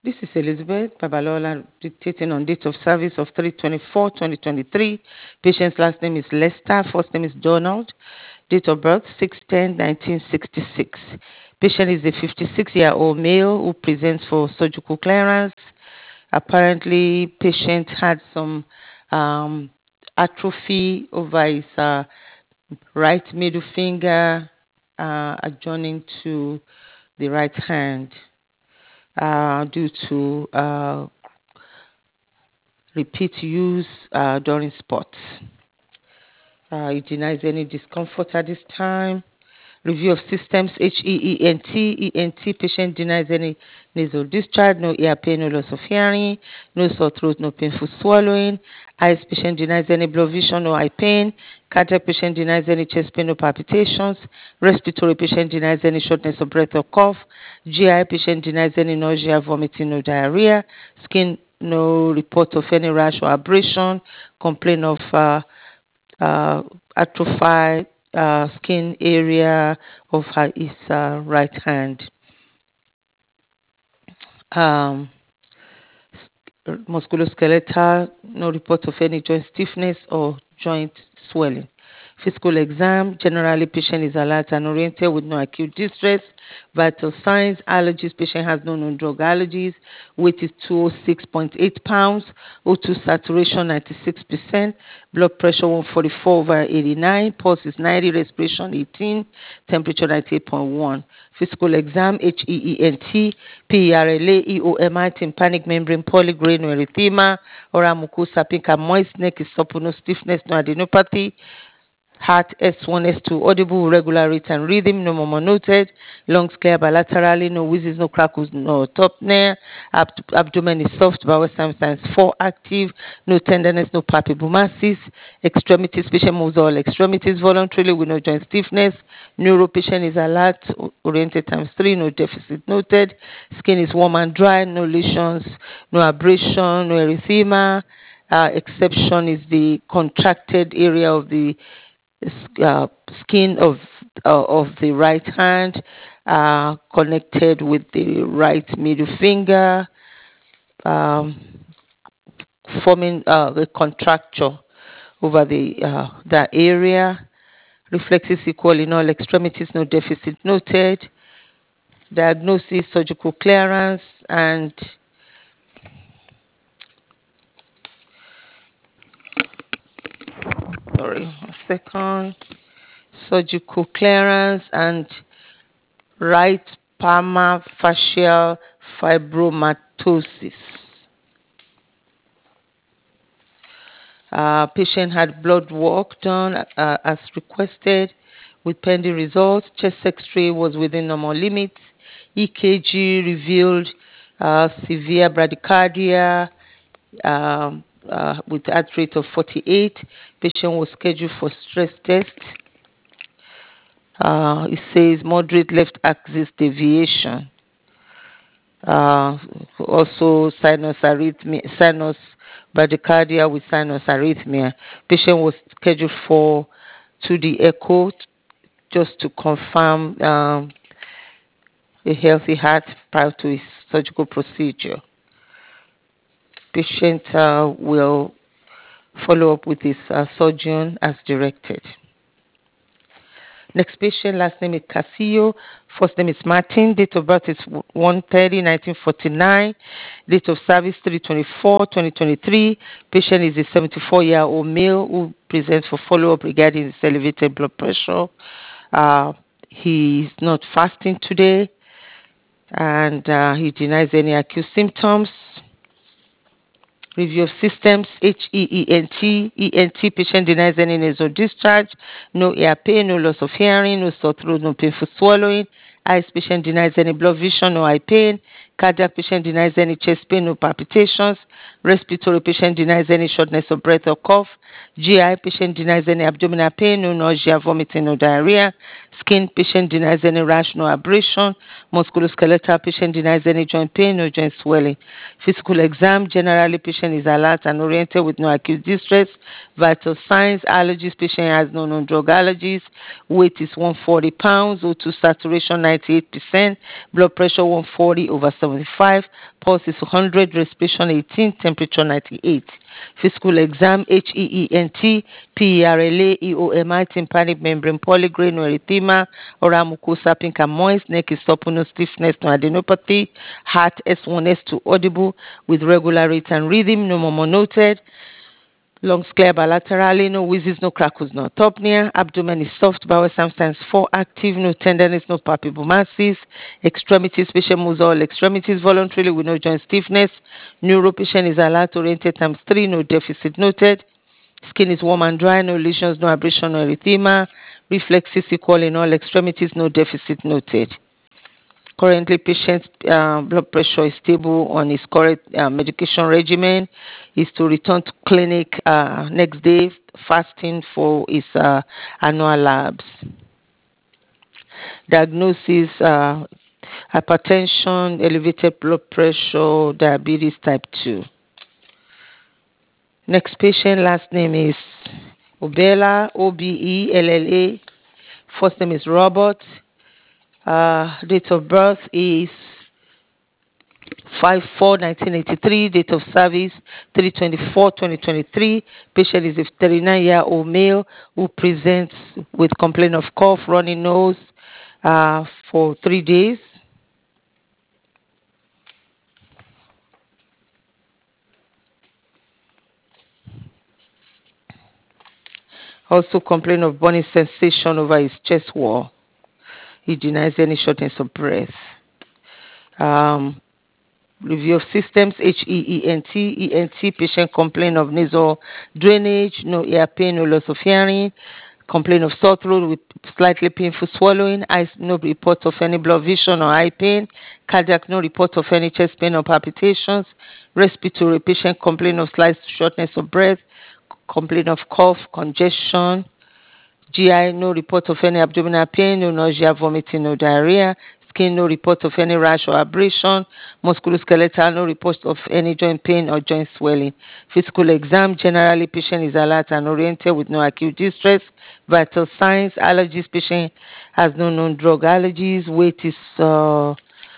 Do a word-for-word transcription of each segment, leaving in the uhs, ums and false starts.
This is Elizabeth Babalola dictating on date of service of three twenty-four twenty twenty-three. Patient's last name is Lester, first name is Donald. Date of birth six ten nineteen sixty-six. Patient is a fifty-six-year-old male who presents for surgical clearance. Apparently, patient had some um, atrophy over his uh, right middle finger uh, adjoining to the right hand uh, due to uh, repeat use uh, during sports. Uh, it denies any discomfort at this time. Review of systems, H E E N T. E N T patient denies any nasal discharge, no ear pain, no loss of hearing, no sore throat, no painful swallowing. Eyes patient denies any blood vision, no eye pain. Cardiac patient denies any chest pain, no palpitations. Respiratory patient denies any shortness of breath or cough. G I patient denies any nausea, vomiting, no diarrhea. Skin, no report of any rash or abrasion. Complaint of uh, uh, atrophied uh, skin area of her his uh, right hand. Um, Musculoskeletal, no report of any joint stiffness or joint swelling. Physical exam, generally patient is alert and oriented with no acute distress. Vital signs, allergies, patient has no known drug allergies. Weight is two hundred six point eight pounds. O two saturation ninety-six percent. Blood pressure one forty-four over eighty-nine. Pulse is ninety, respiration eighteen. Temperature ninety-eight point one. Physical exam, H E E N T, P E R L A, E O M I, tympanic membrane, polygrade, no erythema, oral mucosa, pink and moist, neck is supple, no stiffness, no adenopathy. Heart S one, S two, audible, regular rate and rhythm, no more noted. Lungs clear bilaterally, no wheezes, no crackles, no top near. Ab- abdomen is soft, bowel signs four active, no tenderness, no palpable masses. Extremities, patient moves all extremities voluntarily with no joint stiffness. Neuro patient is alert, oriented times three, no deficit noted. Skin is warm and dry, no lesions, no abrasion, no erythema. Uh, exception is the contracted area of the uh, skin of uh, of the right hand, uh, connected with the right middle finger, um, forming uh, a contracture over the uh, that area. Reflexes equal in all extremities, no deficit noted. Diagnosis, surgical clearance, and sorry, a second. Surgical clearance and right palmar fascial fibromatosis. Uh, patient had blood work done uh, as requested with pending results. Chest X-ray was within normal limits. E K G revealed uh, severe bradycardia um, uh, with heart rate of forty-eight. Patient was scheduled for stress test. Uh, it says moderate left axis deviation. Uh, also sinus arrhythmia, sinus bradycardia with sinus arrhythmia. Patient was scheduled for two D echo just to confirm um, a healthy heart prior to his surgical procedure. Patient uh, will follow up with his uh, surgeon as directed. Next patient, last name is Casillo, first name is Martin, date of birth is one thirty nineteen forty-nine, date of service three twenty-four twenty twenty-three. Patient is a seventy-four-year-old male who presents for follow-up regarding his elevated blood pressure. Uh, he is not fasting today, and uh, he denies any acute symptoms. Review of systems, H E E N T. E N T patient denies any nasal discharge, no ear pain, no loss of hearing, no sore throat, no painful swallowing. Eyes patient denies any blood vision, no eye pain. Cardiac patient denies any chest pain, no palpitations. Respiratory patient denies any shortness of breath or cough. G I patient denies any abdominal pain, no nausea, vomiting, no diarrhea. Skin patient denies any rash, no abrasion. Musculoskeletal patient denies any joint pain, no joint swelling. Physical exam, generally patient is alert and oriented with no acute distress. Vital signs, allergies, patient has no known drug allergies. Weight is one hundred forty pounds, O two saturation ninety-eight percent. Blood pressure one forty over seventy-five, pulse is one hundred, respiration eighteen, temperature ninety-eight. Physical exam H E E N T, P E R L A, E O M I, tympanic membrane polygrade, no erythema, oral mucosa pink and moist, neck is supple, no stiffness, no adenopathy, heart S one, S two audible with regular rate and rhythm, no murmur noted. Lungs clear bilaterally, no wheezes, no crackles, no atopnia. Abdomen is soft, bowel sometimes four active, no tenderness, no palpable masses. Extremities, patient moves all extremities voluntarily with no joint stiffness. Neuro patient is alert oriented times three, no deficit noted. Skin is warm and dry, no lesions, no abrasion, no erythema. Reflexes equal in all extremities, no deficit noted. Currently, patient's uh, blood pressure is stable on his current uh, medication regimen. Is to return to clinic uh, next day, fasting for his uh, annual labs. Diagnosis: uh, hypertension, elevated blood pressure, diabetes type two. Next patient, last name is Obella, O B E L L A. First name is Robert. Uh, date of birth is five four nineteen eighty-three, date of service three twenty-four twenty twenty-three. Patient is a thirty-nine year old male who presents with complaint of cough, runny nose uh, for three days. Also complain of burning sensation over his chest wall. He denies any shortness of breath. Um, Review of systems: H E E N T, E N T, patient complain of nasal drainage, no ear pain, no loss of hearing, complain of sore throat with slightly painful swallowing, eyes, no report of any blood vision or eye pain, cardiac, no report of any chest pain or palpitations, respiratory, patient complain of slight shortness of breath, complain of cough, congestion, G I, no report of any abdominal pain, no nausea, vomiting, no diarrhea. Skin, no report of any rash or abrasion. Musculoskeletal, no report of any joint pain or joint swelling. Physical exam, generally patient is alert and oriented with no acute distress. Vital signs: allergies, patient has no known drug allergies. Weight is uh,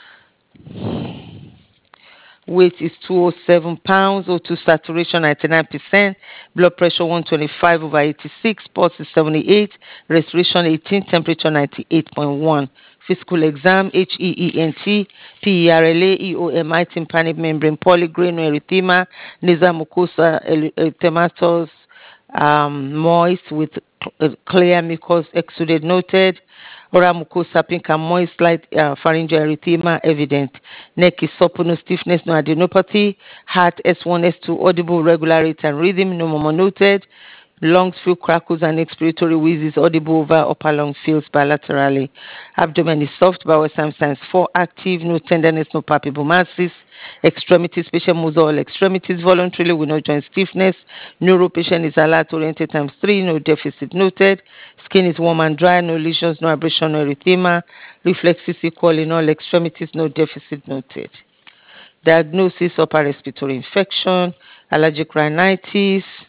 Weight is two hundred seven pounds, O two saturation ninety-nine percent, blood pressure one twenty-five over eighty-six, pulse is seventy-eight, respiration eighteen, temperature ninety-eight point one. Physical exam H E E N T, P E R L A, E O M I, tympanic membrane polygrade, no erythema, nasal mucosa erythematous, um, moist with clear mucus exudate noted. Oral mucosa pink and moist, light uh, pharyngeal erythema evident. Neck is supple, no stiffness, no adenopathy. Heart S one, S two audible, regular rate and rhythm, no murmur noted. Lungs feel crackles and expiratory wheezes audible over upper lung fills bilaterally. Abdomen is soft, bowel sometimes four active, no tenderness, no palpable masses. Extremities, patient moves all extremities voluntarily with no joint stiffness. Neuro patient is alert oriented times three, no deficit noted. Skin is warm and dry, no lesions, no abrasion, no erythema. Reflexes equal in all extremities, no deficit noted. Diagnosis: upper respiratory infection, allergic rhinitis,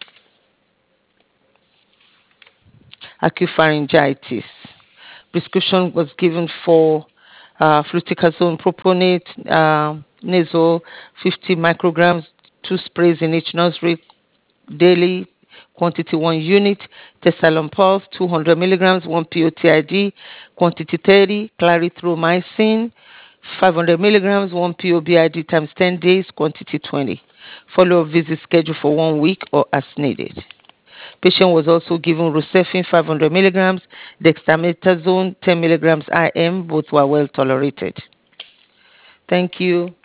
acute pharyngitis. Prescription was given for uh, fluticasone propionate uh, nasal fifty micrograms, two sprays in each nostril daily, quantity one unit. Tessalon Pulse two hundred milligrams, one P O T I D, quantity thirty. Clarithromycin five hundred milligrams, one P O B I D times ten days, quantity twenty. Follow-up visit scheduled for one week or as needed. Patient was also given Rocephin five hundred milligrams, dexamethasone ten milligrams I M. Both were well tolerated. Thank you.